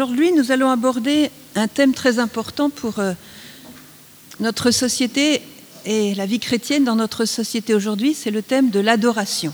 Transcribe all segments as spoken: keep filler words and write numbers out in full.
Aujourd'hui, nous allons aborder un thème très important pour euh, notre société et la vie chrétienne dans notre société aujourd'hui, c'est le thème de l'adoration.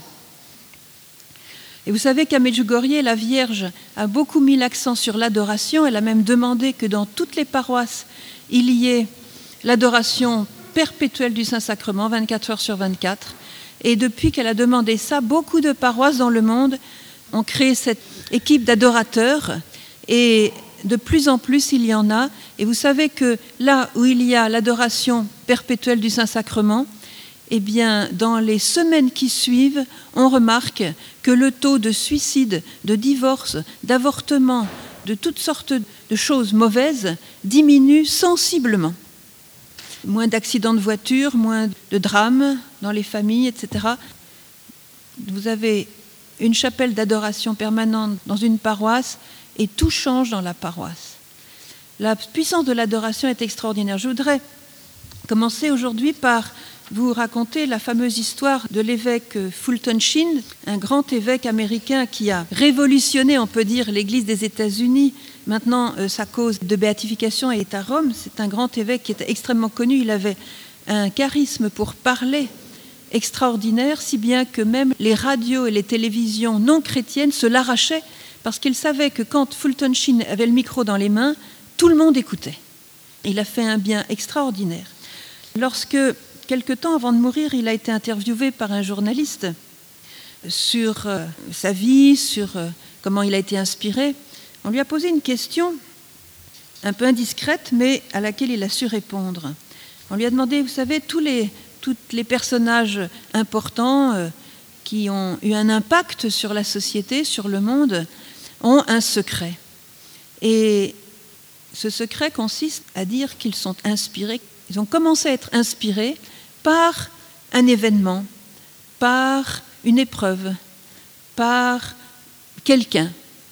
Et vous savez qu'à Medjugorje, la Vierge a beaucoup mis l'accent sur l'adoration. Elle a même demandé que dans toutes les paroisses, il y ait l'adoration perpétuelle du Saint-Sacrement, vingt-quatre heures sur vingt-quatre. Et depuis qu'elle a demandé ça, beaucoup de paroisses dans le monde ont créé cette équipe d'adorateurs. Et de plus en plus, il y en a. Et vous savez que là où il y a l'adoration perpétuelle du Saint-Sacrement, eh bien, dans les semaines qui suivent, on remarque que le taux de suicide, de divorce, d'avortement, de toutes sortes de choses mauvaises diminue sensiblement. Moins d'accidents de voiture, moins de drames dans les familles, et cetera. Vous avez une chapelle d'adoration permanente dans une paroisse et tout change dans la paroisse. La puissance de l'adoration est extraordinaire. Je voudrais commencer aujourd'hui par vous raconter la fameuse histoire de l'évêque Fulton Sheen, un grand évêque américain qui a révolutionné, on peut dire, l'Église des États-Unis. Maintenant, euh, sa cause de béatification est à Rome. C'est un grand évêque qui était extrêmement connu. Il avait un charisme pour parler extraordinaire, si bien que même les radios et les télévisions non chrétiennes se l'arrachaient parce qu'il savait que quand Fulton Sheen avait le micro dans les mains, tout le monde écoutait. Il a fait un bien extraordinaire. Lorsque, quelque temps avant de mourir, il a été interviewé par un journaliste sur euh, sa vie, sur euh, comment il a été inspiré, on lui a posé une question un peu indiscrète, mais à laquelle il a su répondre. On lui a demandé, vous savez, tous les, tous les personnages importants euh, qui ont eu un impact sur la société, sur le monde, ont un secret. Et ce secret consiste à dire qu'ils sont inspirés. Ils ont commencé à être inspirés par un événement, par une épreuve, par quelqu'un.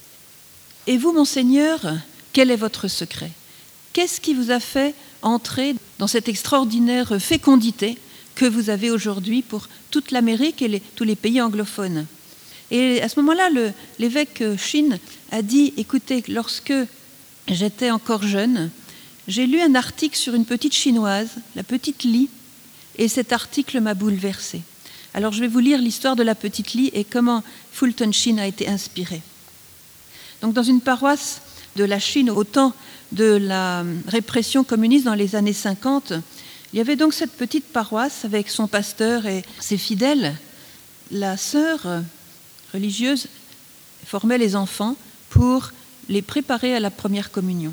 Et vous, Monseigneur, quel est votre secret? Qu'est-ce qui vous a fait entrer dans cette extraordinaire fécondité que vous avez aujourd'hui pour toute l'Amérique et les, tous les pays anglophones? Et à ce moment-là, le, l'évêque Sheen a dit, écoutez, lorsque j'étais encore jeune, j'ai lu un article sur une petite chinoise, la petite Li, et cet article m'a bouleversée. Alors je vais vous lire l'histoire de la petite Li et comment Fulton Sheen a été inspiré. Donc dans une paroisse de la Chine au temps de la répression communiste dans les années cinquante, il y avait donc cette petite paroisse avec son pasteur et ses fidèles. La sœur religieuse formait les enfants pour les préparer à la première communion.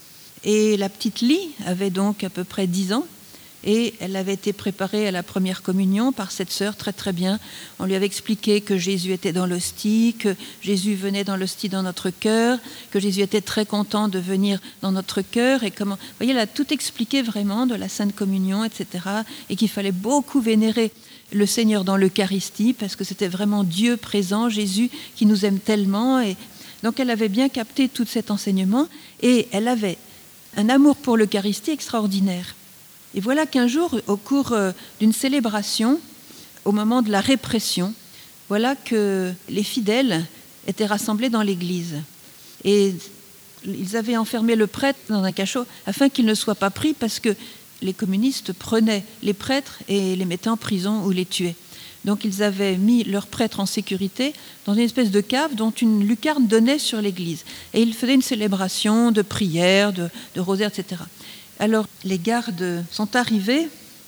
Et la petite Li avait donc à peu près dix ans et elle avait été préparée à la première communion par cette sœur très très bien. On lui avait expliqué que Jésus était dans l'hostie, que Jésus venait dans l'hostie dans notre cœur, que Jésus était très content de venir dans notre cœur et comment. Vous voyez, elle a tout expliqué vraiment de la Sainte Communion, et cetera. Et qu'il fallait beaucoup vénérer le Seigneur dans l'Eucharistie parce que c'était vraiment Dieu présent, Jésus qui nous aime tellement. Et donc elle avait bien capté tout cet enseignement et elle avait un amour pour l'Eucharistie extraordinaire. Et voilà qu'un jour, au cours d'une célébration, au moment de la répression, voilà que les fidèles étaient rassemblés dans l'église. Et ils avaient enfermé le prêtre dans un cachot afin qu'il ne soit pas pris parce que les communistes prenaient les prêtres et les mettaient en prison ou les tuaient. Donc ils avaient mis leurs prêtres en sécurité dans une espèce de cave dont une lucarne donnait sur l'église. Et ils faisaient une célébration de prières, de, de rosaires, et cetera. Alors les gardes sont arrivés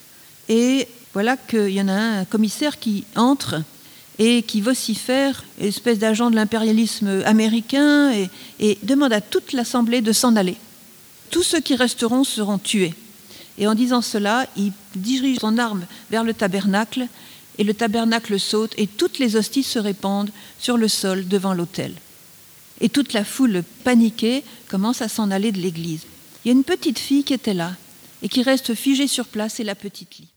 et voilà qu'il y en a un commissaire qui entre et qui vocifère, une espèce d'agent de l'impérialisme américain, et, et demande à toute l'assemblée de s'en aller. Tous ceux qui resteront seront tués. Et en disant cela, il dirige son arme vers le tabernacle et le tabernacle saute et toutes les hosties se répandent sur le sol devant l'autel. Et toute la foule paniquée commence à s'en aller de l'église. Il y a une petite fille qui était là et qui reste figée sur place, c'est la petite Li.